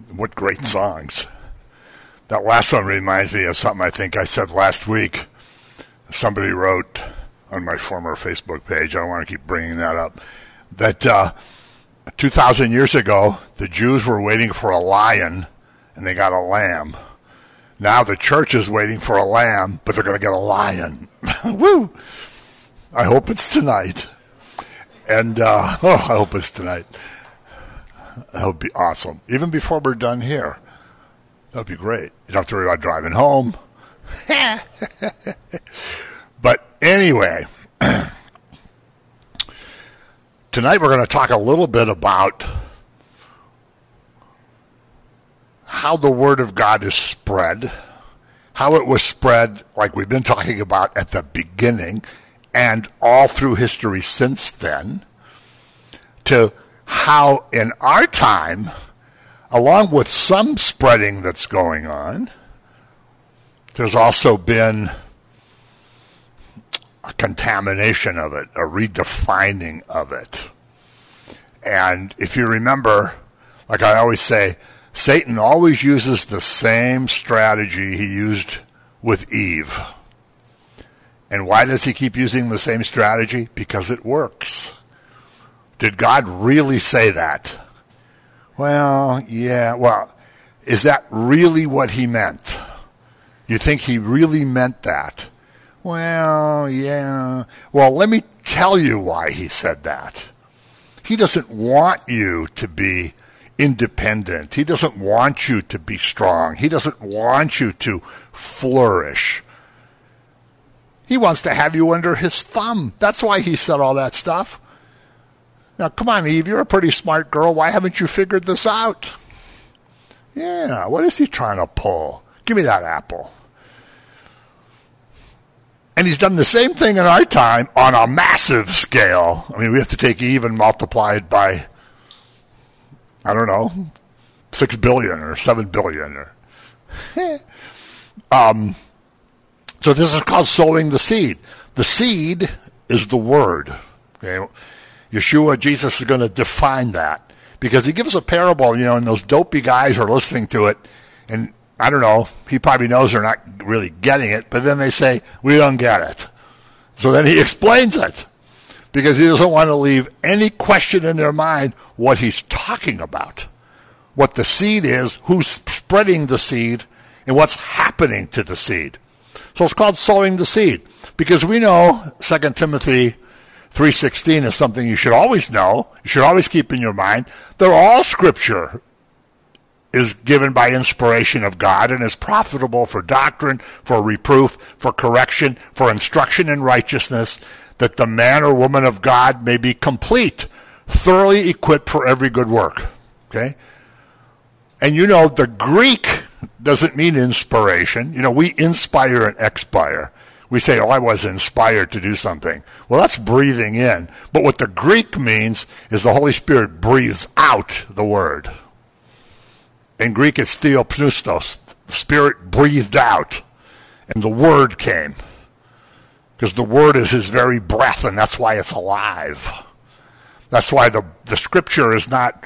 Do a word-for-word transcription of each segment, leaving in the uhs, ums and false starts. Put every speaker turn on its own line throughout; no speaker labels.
What great songs. That last one reminds me of something I think I said last week. Somebody wrote on my former Facebook page, I don't want to keep bringing that up, that uh, two thousand years ago, the Jews were waiting for a lion, and they got a lamb. Now the church is waiting for a lamb, but they're going to get a lion. Woo! I hope it's tonight. And, uh, oh, I hope it's tonight. That would be awesome. Even before we're done here. That would be great. You don't have to worry about driving home. But anyway, tonight we're going to talk a little bit about how the Word of God is spread, how it was spread, like we've been talking about at the beginning, and all through history since then, to how in our time, along with some spreading that's going on, there's also been a contamination of it, a redefining of it. And if you remember, like I always say, Satan always uses the same strategy he used with Eve. And why does he keep using the same strategy? Because it works. Did God really say that? Well, yeah, well, is that really what he meant? You think he really meant that? Well, yeah. Well, let me tell you why he said that. He doesn't want you to be independent. He doesn't want you to be strong. He doesn't want you to flourish. He wants to have you under his thumb. That's why he said all that stuff. Now, come on, Eve, you're a pretty smart girl. Why haven't you figured this out? Yeah, what is he trying to pull? Give me that apple. And he's done the same thing in our time on a massive scale. I mean, we have to take Eve and multiply it by, I don't know, six billion or seven billion. Or um, so this is called sowing the seed. The seed is the word. Okay, Yeshua, Jesus is going to define that because he gives a parable, you know, and those dopey guys are listening to it, and I don't know, he probably knows they're not really getting it, but then they say, we don't get it. So then he explains it because he doesn't want to leave any question in their mind what he's talking about, what the seed is, who's spreading the seed, and what's happening to the seed. So it's called sowing the seed because we know Second Timothy three sixteen is something you should always know, you should always keep in your mind, that all Scripture is given by inspiration of God and is profitable for doctrine, for reproof, for correction, for instruction in righteousness, that the man or woman of God may be complete, thoroughly equipped for every good work. Okay? And you know, the Greek doesn't mean inspiration. You know, we inspire and expire. We say, oh, I was inspired to do something. Well, that's breathing in. But what the Greek means is the Holy Spirit breathes out the word. In Greek, it's theopneustos. The Spirit breathed out, and the word came. Because the word is his very breath, and that's why it's alive. That's why the, the Scripture is not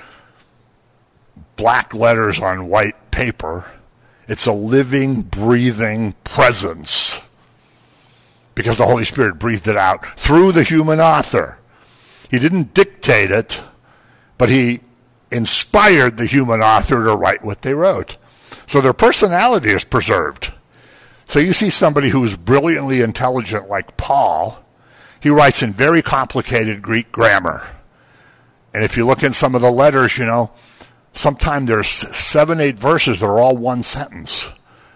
black letters on white paper. It's a living, breathing presence. Because the Holy Spirit breathed it out through the human author. He didn't dictate it, but he inspired the human author to write what they wrote. So their personality is preserved. So you see somebody who's brilliantly intelligent like Paul, he writes in very complicated Greek grammar. And if you look in some of the letters, you know, sometimes there's seven, eight verses that are all one sentence.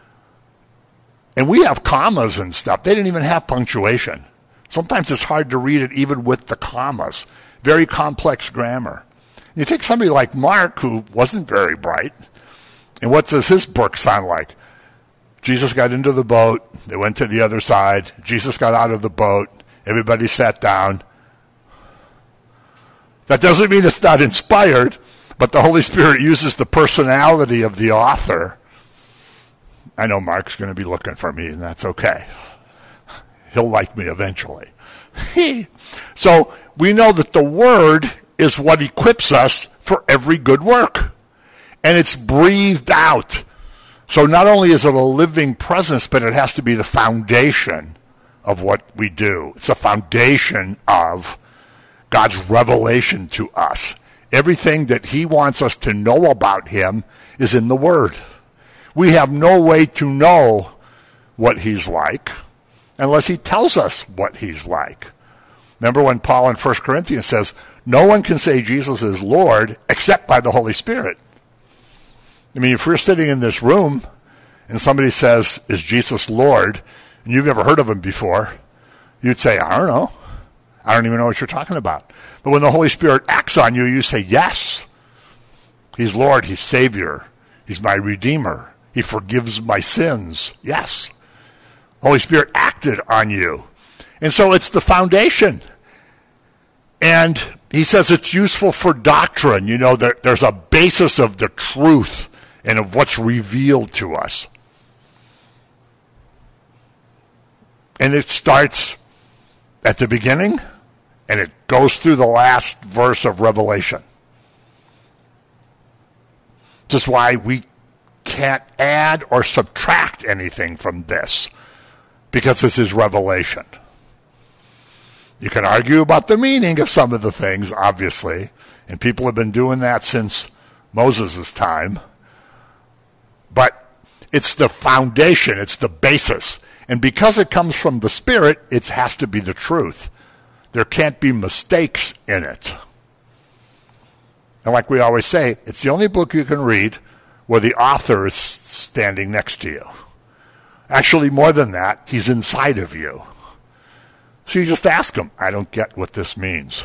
And we have commas and stuff. They didn't even have punctuation. Sometimes it's hard to read it even with the commas. Very complex grammar. You take somebody like Mark, who wasn't very bright, and what does his book sound like? Jesus got into the boat. They went to the other side. Jesus got out of the boat. Everybody sat down. That doesn't mean it's not inspired, but the Holy Spirit uses the personality of the author. I know Mark's going to be looking for me, and that's okay. He'll like me eventually. So we know that the Word is what equips us for every good work. And it's breathed out. So not only is it a living presence, but it has to be the foundation of what we do. It's a foundation of God's revelation to us. Everything that he wants us to know about him is in the Word. We have no way to know what he's like unless he tells us what he's like. Remember when Paul in First Corinthians says, no one can say Jesus is Lord except by the Holy Spirit. I mean, if we're sitting in this room and somebody says, is Jesus Lord, and you've never heard of him before, you'd say, I don't know. I don't even know what you're talking about. But when the Holy Spirit acts on you, you say, yes. He's Lord, he's Savior, he's my Redeemer. He forgives my sins. Yes. Holy Spirit acted on you. And so it's the foundation. And he says it's useful for doctrine. You know, there, there's a basis of the truth and of what's revealed to us. And it starts at the beginning, and it goes through the last verse of Revelation. Just why we can't add or subtract anything from this, because this is revelation. You can argue about the meaning of some of the things, obviously, and people have been doing that since Moses' time. But it's the foundation, it's the basis. And because it comes from the Spirit, it has to be the truth. There can't be mistakes in it. And like we always say, it's the only book you can read where the author is standing next to you. Actually, more than that, he's inside of you. So you just ask him, I don't get what this means.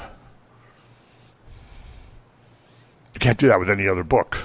You can't do that with any other book.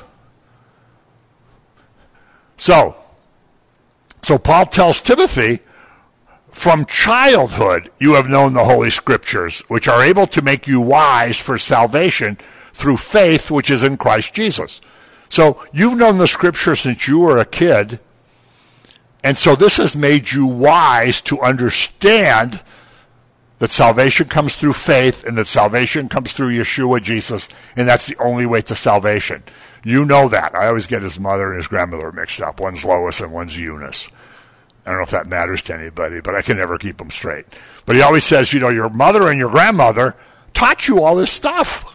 So, so Paul tells Timothy, from childhood you have known the Holy Scriptures, which are able to make you wise for salvation through faith which is in Christ Jesus. So you've known the Scripture since you were a kid, and so this has made you wise to understand that salvation comes through faith, and that salvation comes through Yeshua, Jesus, and that's the only way to salvation. You know that. I always get his mother and his grandmother mixed up. One's Lois and one's Eunice. I don't know if that matters to anybody, but I can never keep them straight. But he always says, you know, your mother and your grandmother taught you all this stuff.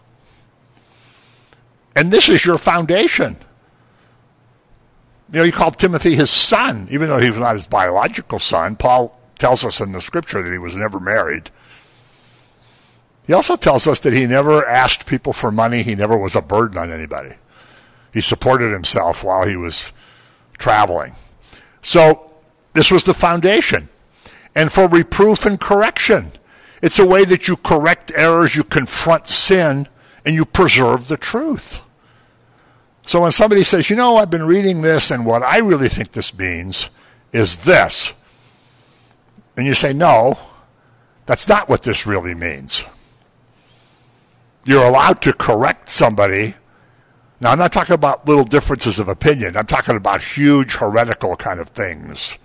And this is your foundation. You know, he called Timothy his son, even though he was not his biological son. Paul tells us in the Scripture that he was never married. He also tells us that he never asked people for money. He never was a burden on anybody. He supported himself while he was traveling. So this was the foundation. And for reproof and correction, it's a way that you correct errors, you confront sin, and you preserve the truth. So when somebody says, you know, I've been reading this, and what I really think this means is this, and you say, no, that's not what this really means. You're allowed to correct somebody. Now, I'm not talking about little differences of opinion. I'm talking about huge heretical kind of things.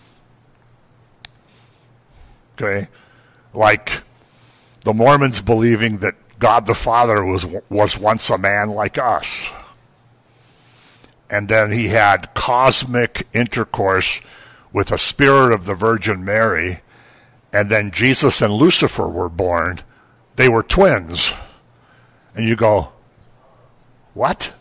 Okay? Like the Mormons believing that God the Father was was once a man like us. And then he had cosmic intercourse with a spirit of the Virgin Mary, and then Jesus and Lucifer were born. They were twins. And you go, what?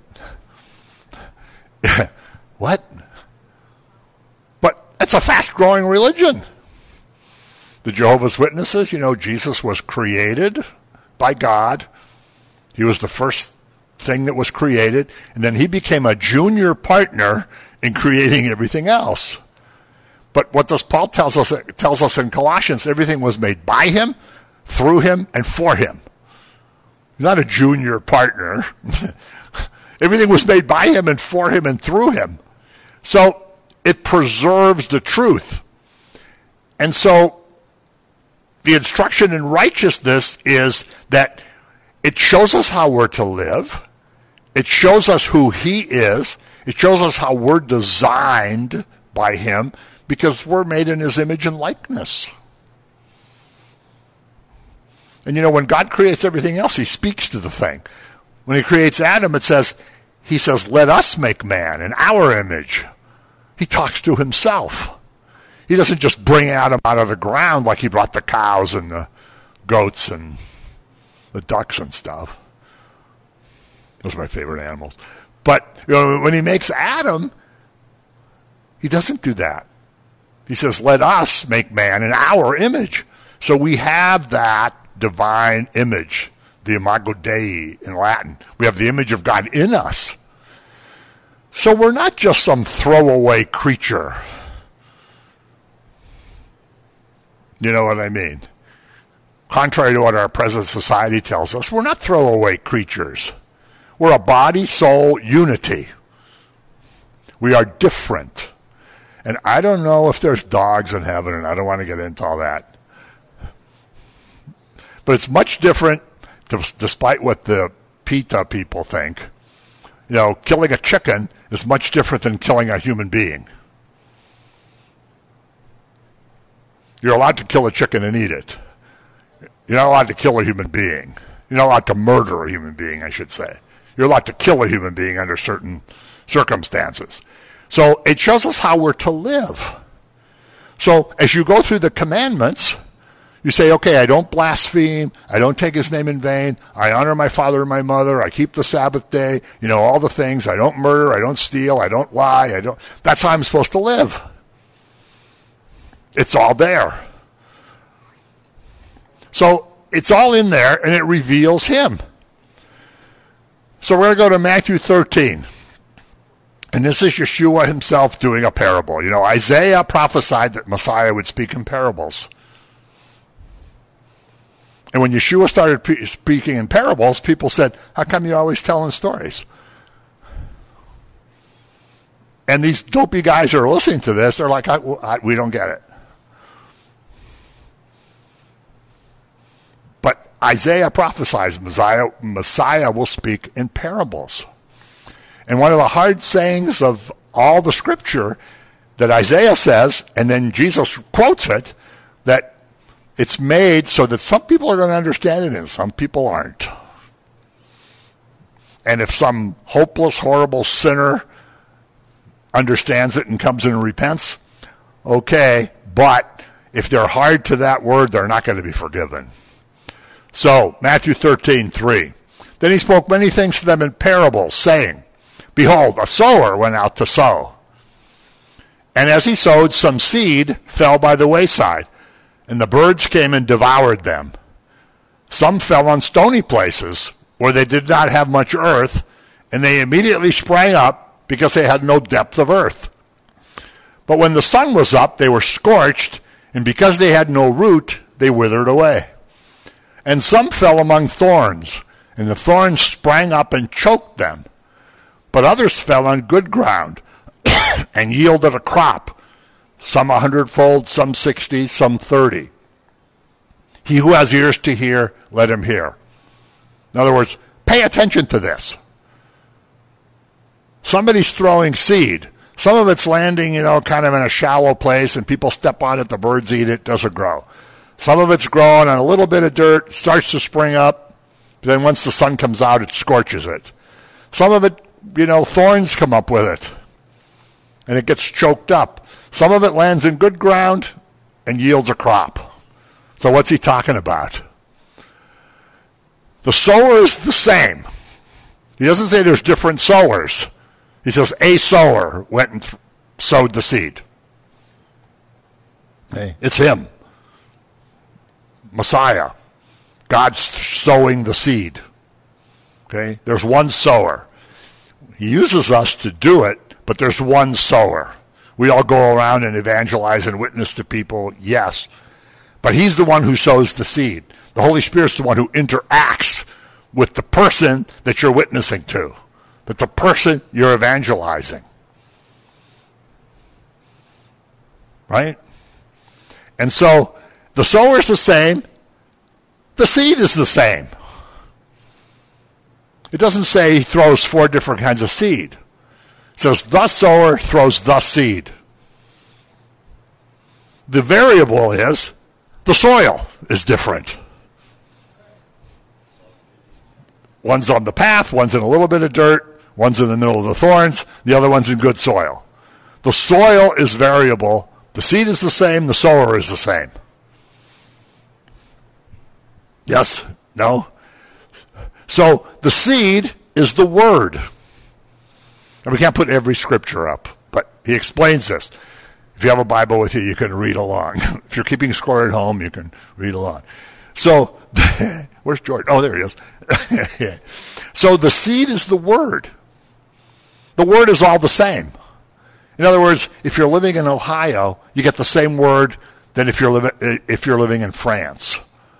What? But it's a fast-growing religion. The Jehovah's Witnesses, you know, Jesus was created by God. He was the first thing that was created, and then he became a junior partner in creating everything else. But what does Paul tells us tells us in Colossians? Everything was made by him, through him, and for him. He's not a junior partner. Everything was made by him and for him and through him. So it preserves the truth. And so the instruction in righteousness is that it shows us how we're to live. It shows us who he is. It shows us how we're designed by him, because we're made in his image and likeness. And you know, when God creates everything else, he speaks to the thing. When he creates Adam, it says he says, let us make man in our image. He talks to himself. He doesn't just bring Adam out of the ground like he brought the cows and the goats and the ducks and stuff. Those are my favorite animals. But you know, when he makes Adam, he doesn't do that. He says, let us make man in our image. So we have that divine image, the imago Dei in Latin. We have the image of God in us. So we're not just some throwaway creature. You know what I mean? Contrary to what our present society tells us, we're not throwaway creatures. We're a body-soul unity. We are different. And I don't know if there's dogs in heaven, and I don't want to get into all that. But it's much different, despite what the PETA people think. You know, killing a chicken is much different than killing a human being. You're allowed to kill a chicken and eat it. You're not allowed to kill a human being. You're not allowed to murder a human being, I should say. You're allowed to kill a human being under certain circumstances. So it shows us how we're to live. So as you go through the commandments, you say, okay, I don't blaspheme. I don't take his name in vain. I honor my father and my mother. I keep the Sabbath day. You know, all the things. I don't murder. I don't steal. I don't lie. I don't. That's how I'm supposed to live. It's all there. So it's all in there, and it reveals him. So we're going to go to Matthew thirteen. And this is Yeshua himself doing a parable. You know, Isaiah prophesied that Messiah would speak in parables. And when Yeshua started pre- speaking in parables, people said, how come you're always telling stories? And these dopey guys who are listening to this are like, I, I, we don't get it. But Isaiah prophesies Messiah, Messiah will speak in parables. And one of the hard sayings of all the scripture that Isaiah says, and then Jesus quotes it, that it's made so that some people are going to understand it and some people aren't. And if some hopeless, horrible sinner understands it and comes in and repents, okay, but if they're hard to that word, they're not going to be forgiven. So, Matthew thirteen, three. Then he spoke many things to them in parables, saying, behold, a sower went out to sow. And as he sowed, some seed fell by the wayside, and the birds came and devoured them. Some fell on stony places, where they did not have much earth, and they immediately sprang up, because they had no depth of earth. But when the sun was up, they were scorched, and because they had no root, they withered away. And some fell among thorns, and the thorns sprang up and choked them. But others fell on good ground and yielded a crop, some a hundredfold, some sixty, some thirty. He who has ears to hear, let him hear. In other words, pay attention to this. Somebody's throwing seed. Some of it's landing, you know, kind of in a shallow place, and people step on it, the birds eat it, doesn't grow. Some of it's growing on a little bit of dirt, starts to spring up, but then once the sun comes out, it scorches it. Some of it, you know, thorns come up with it, and it gets choked up. Some of it lands in good ground and yields a crop. So what's he talking about? The sower is the same. He doesn't say there's different sowers. He says a sower went and th- sowed the seed. Okay. It's him. Messiah. God's sowing the seed. Okay? There's one sower. He uses us to do it, but there's one sower. We all go around and evangelize and witness to people, yes. But he's the one who sows the seed. The Holy Spirit's the one who interacts with the person that you're witnessing to, with the person you're evangelizing. Right? And so the sower's the same. The seed is the same. It doesn't say he throws four different kinds of seed. It says the sower throws the seed. The variable is the soil is different. One's on the path, one's in a little bit of dirt, One's in the middle of the thorns, the other one's in good soil. The soil is variable. The seed is the same, the sower is the same. Yes? No? So the seed is the word. And we can't put every scripture up, but he explains this. If you have a Bible with you, you can read along. If you're keeping score at home, you can read along. So, where's George? Oh, there he is. So the seed is the word. The word is all the same. In other words, if you're living in Ohio, you get the same word than if you're living if you're living in France.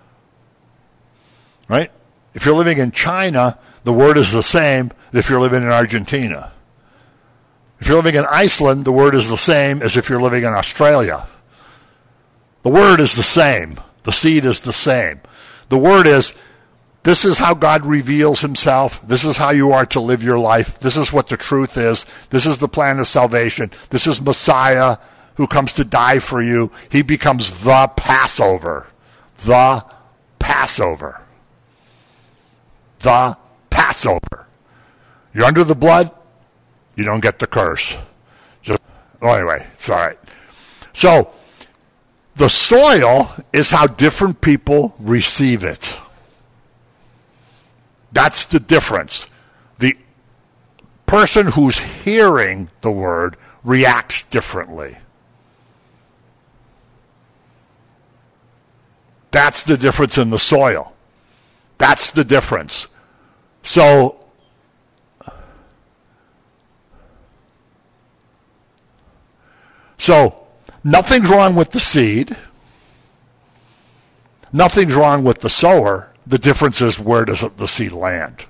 Right? If you're living in China, the word is the same as if you're living in Argentina. If you're living in Iceland, the word is the same as if you're living in Australia. The word is the same. The seed is the same. The word is, this is how God reveals himself. This is how you are to live your life. This is what the truth is. This is the plan of salvation. This is Messiah who comes to die for you. He becomes the Passover. The Passover. The Passover. You're under the blood, you don't get the curse. Just, well, anyway, it's all right. So, the soil is how different people receive it. That's the difference. The person who's hearing the word reacts differently. That's the difference in the soil. That's the difference. So, so nothing's wrong with the seed. Nothing's wrong with the sower. The difference is, where does the seed land?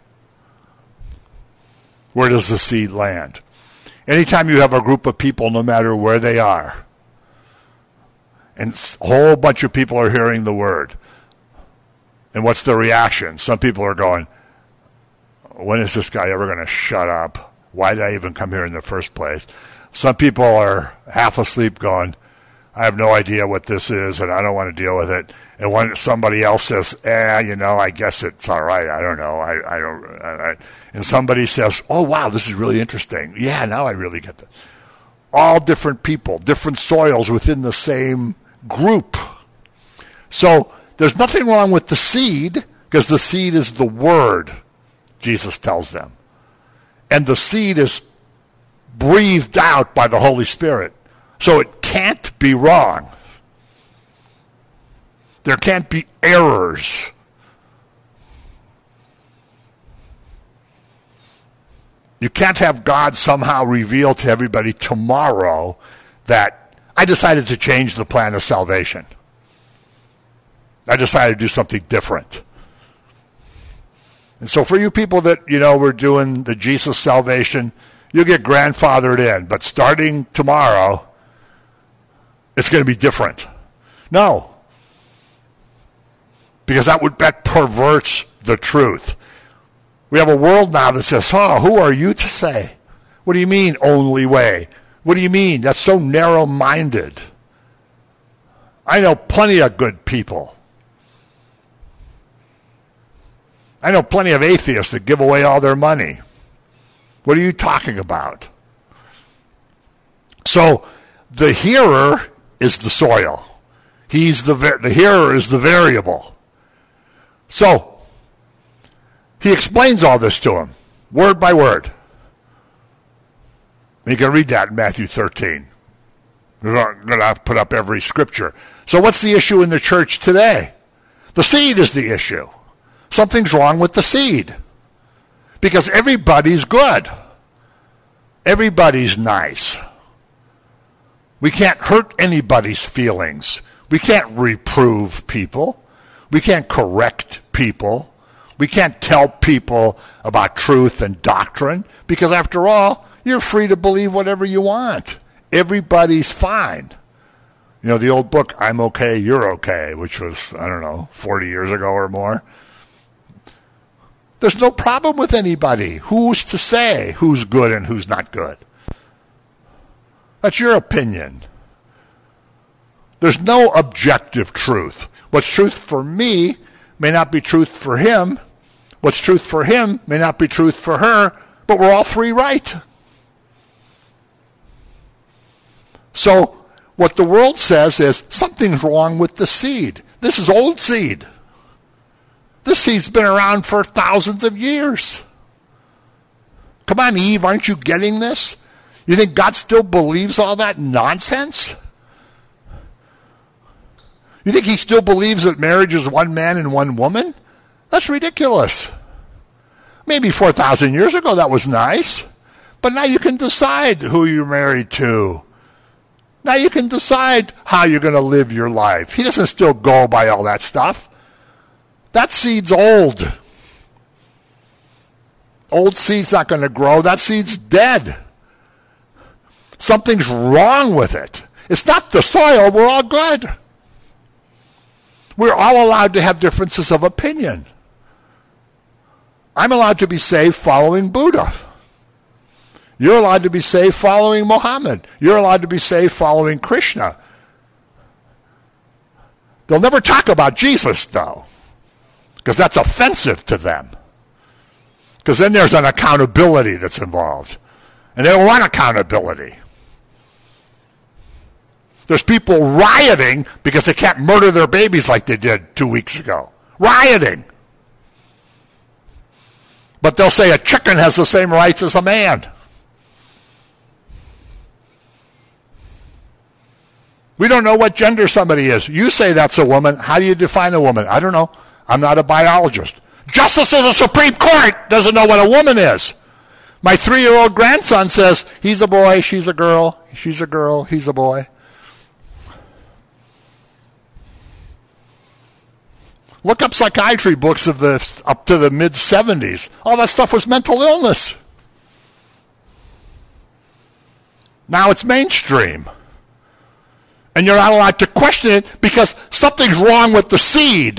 Where does the seed land? Anytime you have a group of people, no matter where they are, and a whole bunch of people are hearing the word, and what's the reaction? Some people are going, when is this guy ever going to shut up? Why did I even come here in the first place? Some people are half asleep going, I have no idea what this is, and I don't want to deal with it. And when somebody else says, eh, you know, I guess it's all right. I don't know. I, I don't. I, and somebody says, oh, wow, this is really interesting. Yeah, now I really get this. All different people, different soils within the same group. So there's nothing wrong with the seed, because the seed is the word, Jesus tells them. And the seed is breathed out by the Holy Spirit. So it can't be wrong. There can't be errors. You can't have God somehow reveal to everybody tomorrow that I decided to change the plan of salvation. I decided to do something different. And so for you people that, you know, we're doing the Jesus salvation, you'll get grandfathered in. But starting tomorrow, it's going to be different. No. Because that would that perverts the truth. We have a world now that says, oh, who are you to say? What do you mean, only way? What do you mean? That's so narrow-minded. I know plenty of good people. I know plenty of atheists that give away all their money. What are you talking about? So, the hearer is the soil. He's the the hearer is the variable. So, he explains all this to him, word by word. You can read that in Matthew thirteen. We're not going to put up every scripture. So what's the issue in the church today? The seed is the issue. Something's wrong with the seed. Because everybody's good. Everybody's nice. We can't hurt anybody's feelings. We can't reprove people. We can't correct people. We can't tell people about truth and doctrine. Because after all, you're free to believe whatever you want. Everybody's fine. You know, the old book, I'm Okay, You're Okay, which was, I don't know, forty years ago or more. There's no problem with anybody. Who's to say who's good and who's not good? That's your opinion. There's no objective truth. What's truth for me may not be truth for him. What's truth for him may not be truth for her. But but we're all three right. So what the world says is something's wrong with the seed. This is old seed. This seed's been around for thousands of years. Come on, Eve, aren't you getting this? You think God still believes all that nonsense? You think he still believes that marriage is one man and one woman? That's ridiculous. Maybe four thousand years ago that was nice, but now you can decide who you're married to. Now you can decide how you're going to live your life. He doesn't still go by all that stuff. That seed's old. Old seed's not going to grow. That seed's dead. Something's wrong with it. It's not the soil. We're all good. We're all allowed to have differences of opinion. I'm allowed to be saved following Buddha. You're allowed to be saved following Muhammad. You're allowed to be saved following Krishna. They'll never talk about Jesus, though, because that's offensive to them. Because then there's an accountability that's involved. And they don't want accountability. There's people rioting because they can't murder their babies like they did two weeks ago. Rioting. But they'll say a chicken has the same rights as a man. We don't know what gender somebody is. You say that's a woman. How do you define a woman? I don't know. I'm not a biologist. Justice of the Supreme Court doesn't know what a woman is. My three-year-old grandson says, he's a boy, she's a girl, she's a girl, he's a boy. Look up psychiatry books of the up to the mid seventies. All that stuff was mental illness. Now it's mainstream. And you're not allowed to question it because something's wrong with the seed.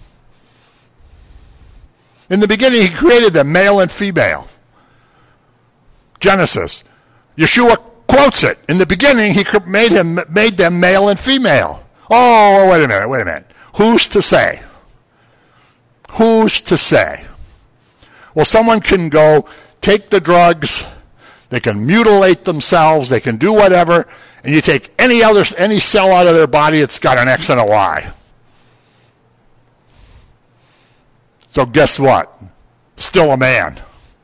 In the beginning, he created them, male and female. Genesis. Yeshua quotes it. In the beginning, he made him made them male and female. Oh, wait a minute, wait a minute. Who's to say? Who's to say? Well, someone can go take the drugs, they can mutilate themselves, they can do whatever, and you take any other any cell out of their body, it's got an X and a Y. So guess what? Still a man.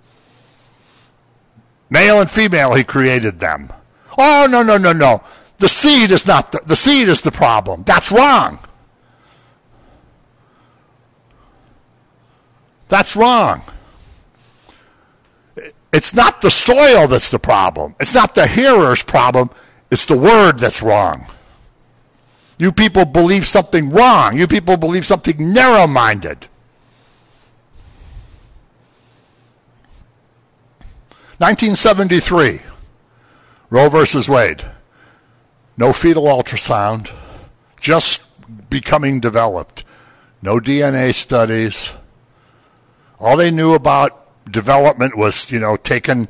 Male and female, he created them. Oh, no, no, no, no. The seed is not the, the seed is the problem. That's wrong. That's wrong. It's not the soil that's the problem. It's not the hearer's problem. It's the word that's wrong. You people believe something wrong. You people believe something narrow-minded. nineteen seventy-three, Roe versus Wade. No fetal ultrasound, just becoming developed. No D N A studies. All they knew about development was, you know, taking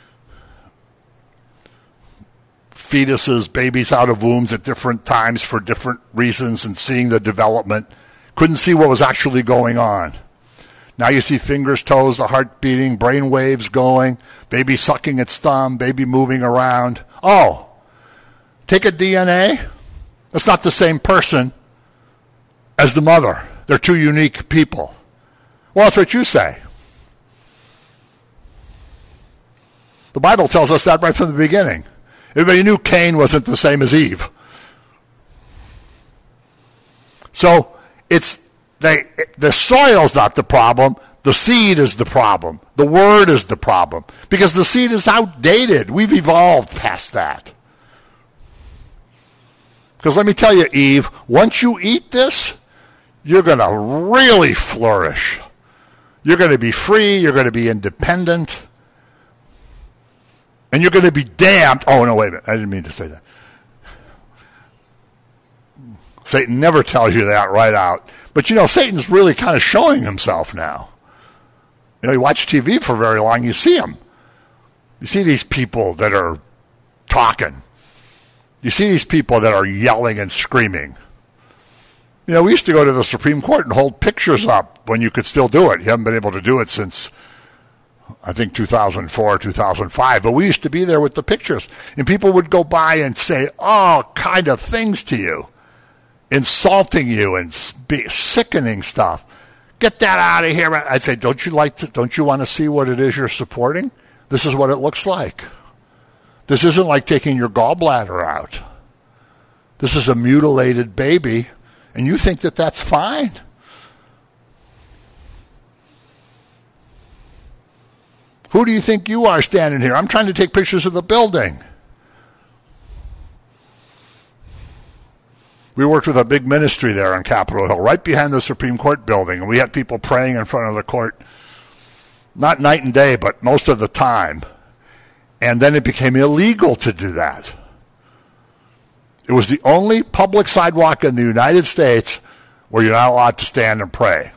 fetuses, babies out of wombs at different times for different reasons and seeing the development. Couldn't see what was actually going on. Now you see fingers, toes, the heart beating, brain waves going, baby sucking its thumb, baby moving around. Oh, take a D N A. That's not the same person as the mother. They're two unique people. Well, that's what you say. The Bible tells us that right from the beginning. Everybody knew Cain wasn't the same as Eve. So it's they, the soil's not the problem. The seed is the problem. The word is the problem. Because the seed is outdated. We've evolved past that. Because let me tell you, Eve, once you eat this, you're going to really flourish. You're going to be free. You're going to be independent. And you're going to be damned. Oh, no, wait a minute. I didn't mean to say that. Satan never tells you that right out. But, you know, Satan's really kind of showing himself now. You know, you watch T V for very long, you see him. You see these people that are talking. You see these people that are yelling and screaming. You know, we used to go to the Supreme Court and hold pictures up when you could still do it. You haven't been able to do it since, I think two thousand four, two thousand five, but we used to be there with the pictures. And people would go by and say all kind of things to you, insulting you and be sickening stuff. Get that out of here. I'd say, don't you like to, don't you want to see what it is you're supporting? This is what it looks like. This isn't like taking your gallbladder out. This is a mutilated baby, and you think that that's fine? Who do you think you are standing here? I'm trying to take pictures of the building. We worked with a big ministry there on Capitol Hill, right behind the Supreme Court building, and we had people praying in front of the court, not night and day, but most of the time. And then it became illegal to do that. It was the only public sidewalk in the United States where you're not allowed to stand and pray.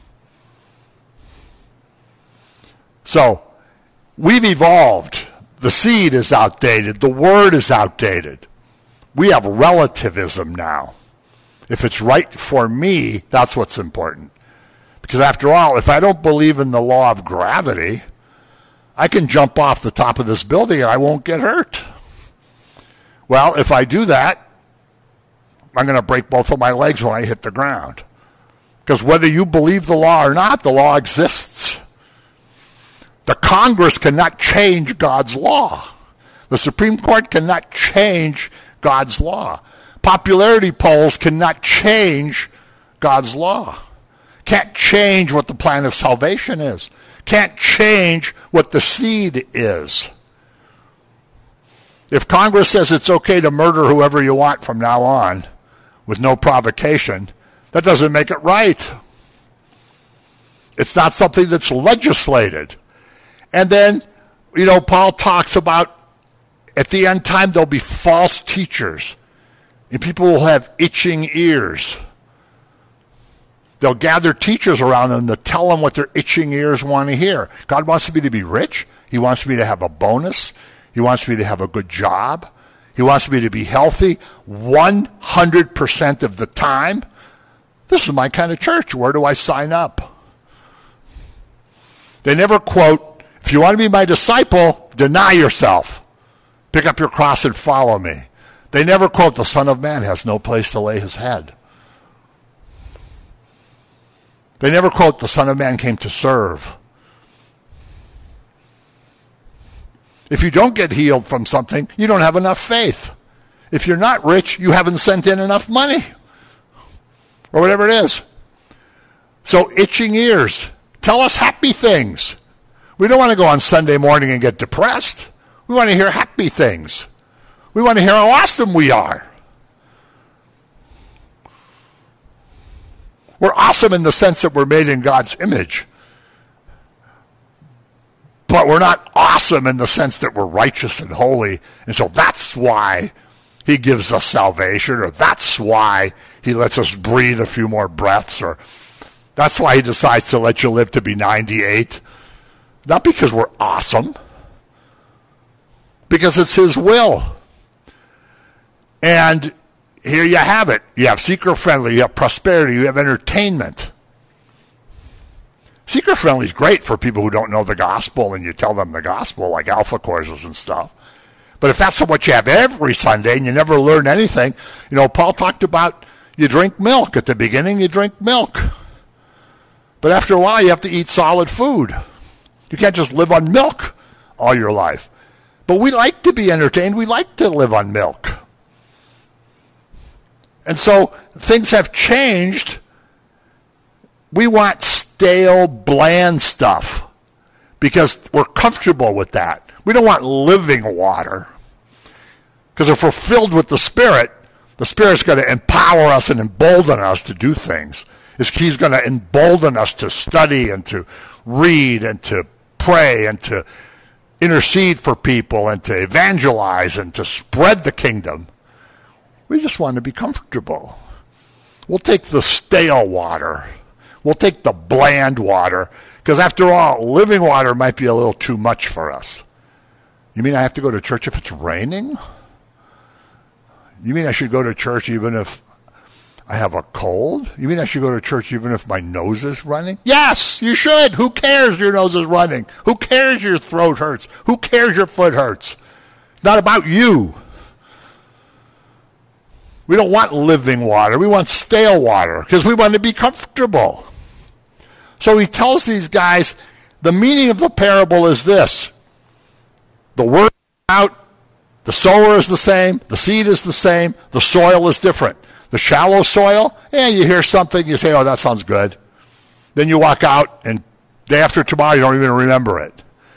So, we've evolved. The seed is outdated. The word is outdated. We have relativism now. If it's right for me, that's what's important. Because after all, if I don't believe in the law of gravity, I can jump off the top of this building and I won't get hurt. Well, if I do that, I'm going to break both of my legs when I hit the ground. Because whether you believe the law or not, the law exists. The Congress cannot change God's law. The Supreme Court cannot change God's law. Popularity polls cannot change God's law. Can't change what the plan of salvation is. Can't change what the seed is. If Congress says it's okay to murder whoever you want from now on with no provocation, that doesn't make it right. It's not something that's legislated. And then, you know, Paul talks about at the end time there'll be false teachers. And people will have itching ears. They'll gather teachers around them to tell them what their itching ears want to hear. God wants me to be rich. He wants me to have a bonus. He wants me to have a good job. He wants me to be healthy one hundred percent of the time. This is my kind of church. Where do I sign up? They never quote, if you want to be my disciple, deny yourself. Pick up your cross and follow me. They never quote, the Son of Man has no place to lay his head. They never quote, the Son of Man came to serve. If you don't get healed from something, you don't have enough faith. If you're not rich, you haven't sent in enough money. Or whatever it is. So itching ears. Tell us happy things. We don't want to go on Sunday morning and get depressed. We want to hear happy things. We want to hear how awesome we are. We're awesome in the sense that we're made in God's image. But we're not awesome in the sense that we're righteous and holy. And so that's why he gives us salvation, or that's why he lets us breathe a few more breaths, or that's why he decides to let you live to be ninety-eight. Not because we're awesome. Because it's his will. And here you have it. You have seeker-friendly, you have prosperity, you have entertainment. Seeker-friendly is great for people who don't know the gospel and you tell them the gospel, like alpha courses and stuff. But if that's what you have every Sunday and you never learn anything, you know, Paul talked about you drink milk. At the beginning, you drink milk. But after a while, you have to eat solid food. You can't just live on milk all your life. But we like to be entertained. We like to live on milk. And so things have changed. We want stale, bland stuff because we're comfortable with that. We don't want living water. Because if we're filled with the Spirit, the Spirit's going to empower us and embolden us to do things. He's going to embolden us to study and to read and to pray and to intercede for people and to evangelize and to spread the kingdom. We just want to be comfortable. We'll take the stale water. We'll take the bland water. Because after all, living water might be a little too much for us. You mean I have to go to church if it's raining? You mean I should go to church even if I have a cold? You mean I should go to church even if my nose is running? Yes, you should. Who cares your nose is running? Who cares your throat hurts? Who cares your foot hurts? It's not about you. We don't want living water. We want stale water because we want to be comfortable. So he tells these guys, the meaning of the parable is this. The word is out, the sower is the same, the seed is the same, the soil is different. The shallow soil, yeah, you hear something, you say, oh, that sounds good. Then you walk out, and day after tomorrow, you don't even remember it.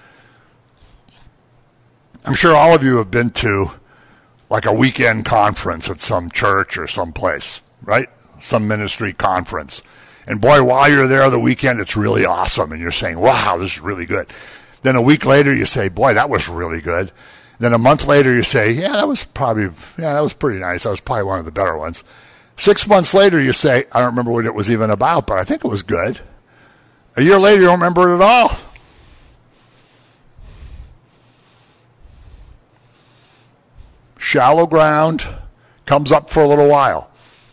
I'm sure all of you have been to like a weekend conference at some church or some place, right? Some ministry conference. And boy, while you're there the weekend, it's really awesome. And you're saying, wow, this is really good. Then a week later, you say, boy, that was really good. Then a month later, you say, yeah, that was probably, yeah, that was pretty nice. That was probably one of the better ones. Six months later, you say, I don't remember what it was even about, but I think it was good. A year later, you don't remember it at all. Shallow ground comes up for a little while.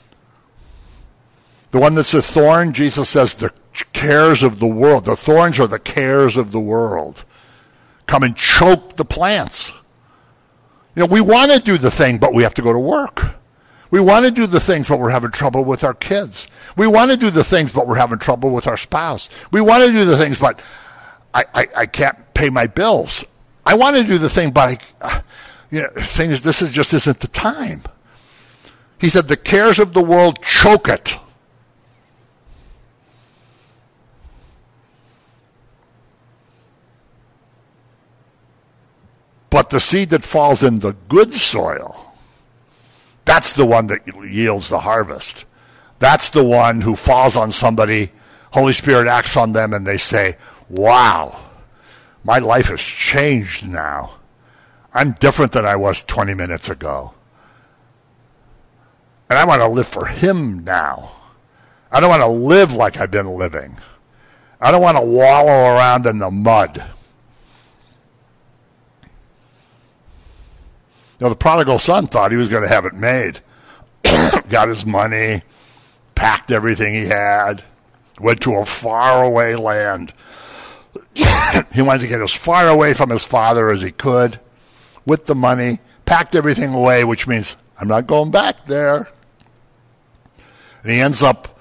The one that's a thorn, Jesus says, the cares of the world. The thorns are the cares of the world. Come and choke the plants. You know, we want to do the thing, but we have to go to work. We want to do the things, but we're having trouble with our kids. We want to do the things, but we're having trouble with our spouse. We want to do the things, but I, I, I can't pay my bills. I want to do the thing, but I, uh, you know, things, this is just isn't the time. He said, the cares of the world choke it. But the seed that falls in the good soil, that's the one that yields the harvest. That's the one who falls on somebody, Holy Spirit acts on them, and they say, wow, my life has changed now. I'm different than I was twenty minutes ago. And I want to live for him now. I don't want to live like I've been living. I don't want to wallow around in the mud. You know, the prodigal son thought he was going to have it made. Got his money, packed everything he had, went to a faraway land. He wanted to get as far away from his father as he could with the money, packed everything away, which means I'm not going back there. And he ends up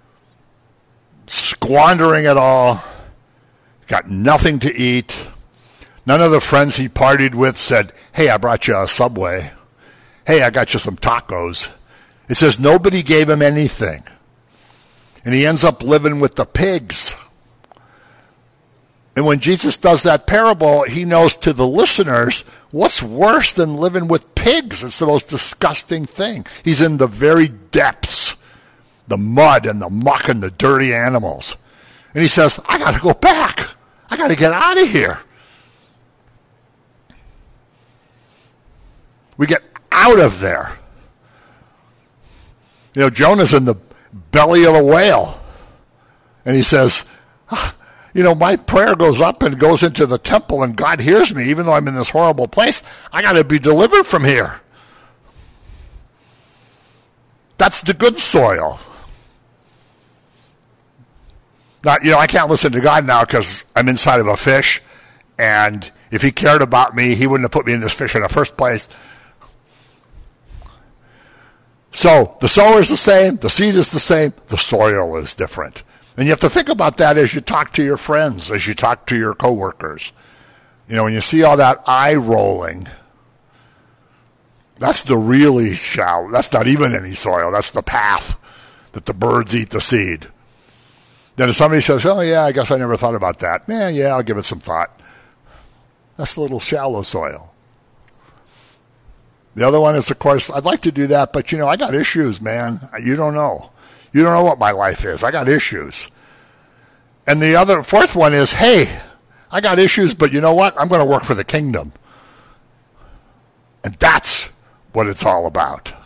squandering it all, got nothing to eat. None of the friends he partied with said, hey, I brought you a Subway. Hey, I got you some tacos. It says nobody gave him anything. And he ends up living with the pigs. And when Jesus does that parable, he knows to the listeners, what's worse than living with pigs? It's the most disgusting thing. He's in the very depths, the mud and the muck and the dirty animals. And he says, I got to go back. I got to get out of here. We get out of there. You know, Jonah's in the belly of a whale. And he says, ah, you know, my prayer goes up and goes into the temple and God hears me, even though I'm in this horrible place. I got to be delivered from here. That's the good soil. Now, you know, I can't listen to God now because I'm inside of a fish. And if he cared about me, he wouldn't have put me in this fish in the first place. So the sower is the same, the seed is the same, the soil is different. And you have to think about that as you talk to your friends, as you talk to your coworkers. You know, when you see all that eye rolling, that's the really shallow, that's not even any soil, that's the path that the birds eat the seed. Then if somebody says, oh yeah, I guess I never thought about that. Yeah, yeah, I'll give it some thought. That's a little shallow soil. The other one is, of course, I'd like to do that, but, you know, I got issues, man. You don't know. You don't know what my life is. I got issues. And the other, fourth one is, hey, I got issues, but you know what? I'm going to work for the kingdom. And that's what it's all about.